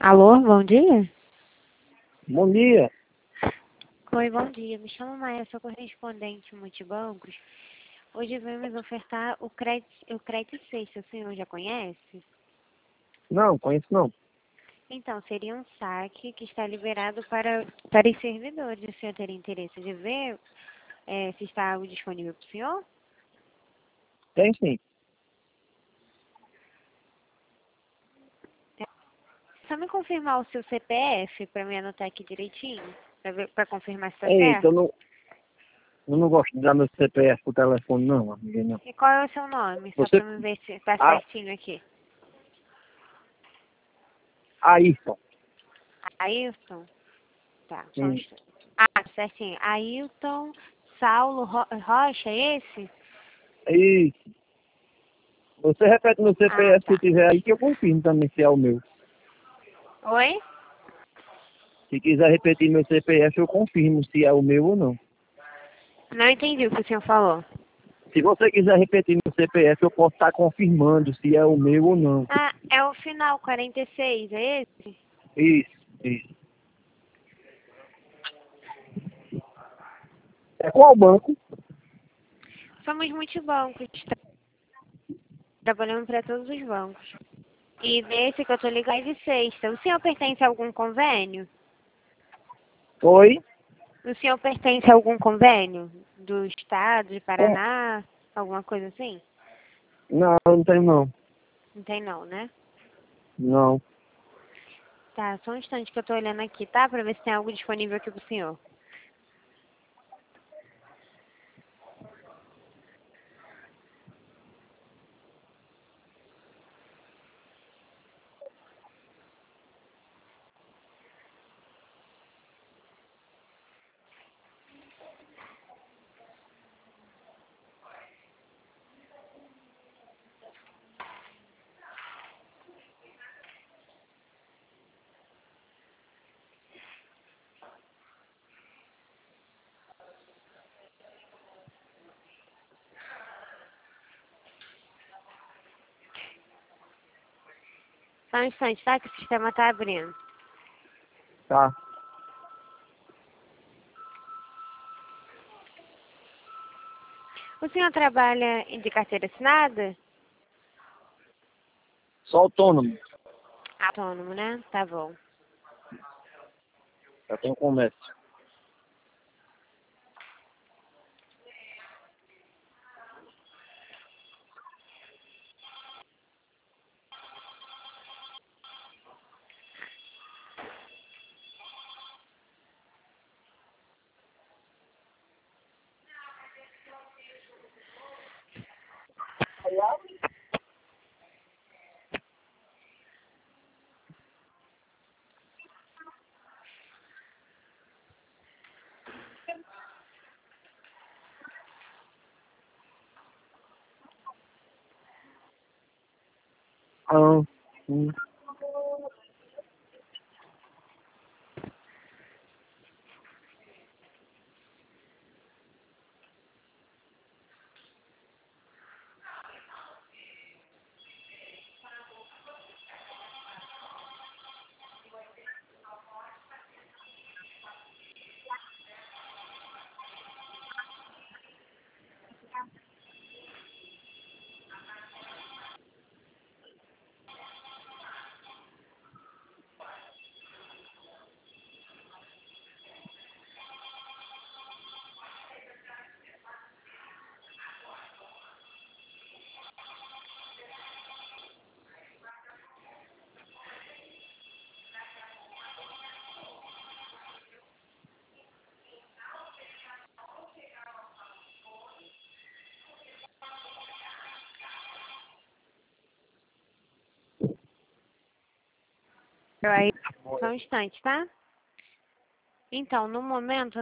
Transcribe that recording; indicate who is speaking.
Speaker 1: Alô, bom dia?
Speaker 2: Bom dia.
Speaker 1: Oi, bom dia. Me chamo Maia, sou correspondente multibancos. Hoje vamos ofertar o crédito sexta. O senhor já conhece?
Speaker 2: Não, conheço não.
Speaker 1: Então, seria um saque que está liberado para os servidores. O senhor teria interesse de ver se está algo disponível para o senhor?
Speaker 2: Tem sim.
Speaker 1: Só me confirmar o seu CPF para me anotar aqui direitinho, para confirmar se está
Speaker 2: Eita,
Speaker 1: certo.
Speaker 2: eu não gosto de dar meu CPF pro telefone não, amiga, não.
Speaker 1: E qual é o seu nome? Só
Speaker 2: Você,
Speaker 1: para me ver se está
Speaker 2: ah,
Speaker 1: certinho aqui.
Speaker 2: Ayrton.
Speaker 1: Ailton? Tá, só um
Speaker 2: Hum.
Speaker 1: instante. Ah, certinho. Ailton Saulo Rocha, é esse?
Speaker 2: Isso. Você repete meu
Speaker 1: Ah,
Speaker 2: CPF se
Speaker 1: tá.
Speaker 2: tiver aí que eu confirmo também se é o meu.
Speaker 1: Oi?
Speaker 2: Se quiser repetir meu CPF, eu confirmo se é o meu ou não.
Speaker 1: Não entendi o que o senhor falou.
Speaker 2: Se você quiser repetir meu CPF, eu posso estar confirmando se é o meu ou não.
Speaker 1: Ah, é o final 46, é esse?
Speaker 2: Isso. É qual banco?
Speaker 1: Somos multibancos, trabalhamos para todos os bancos. E desse que eu tô ligado é de sexta. O senhor pertence a algum convênio?
Speaker 2: Oi?
Speaker 1: O senhor pertence a algum convênio? Do estado de
Speaker 2: Com...
Speaker 1: Paraná? Alguma coisa assim?
Speaker 2: Não, não tenho não.
Speaker 1: Não tem não, né?
Speaker 2: Não.
Speaker 1: Tá, só um instante que eu tô olhando aqui, tá? Pra ver se tem algo disponível aqui pro senhor. Só um instante, tá? Que o sistema tá abrindo.
Speaker 2: Tá.
Speaker 1: O senhor trabalha de carteira assinada?
Speaker 2: Só autônomo.
Speaker 1: Autônomo, né? Tá bom.
Speaker 2: Eu tenho comércio. Ah, hum.
Speaker 1: Aí, só um instante, tá? Então, no momento,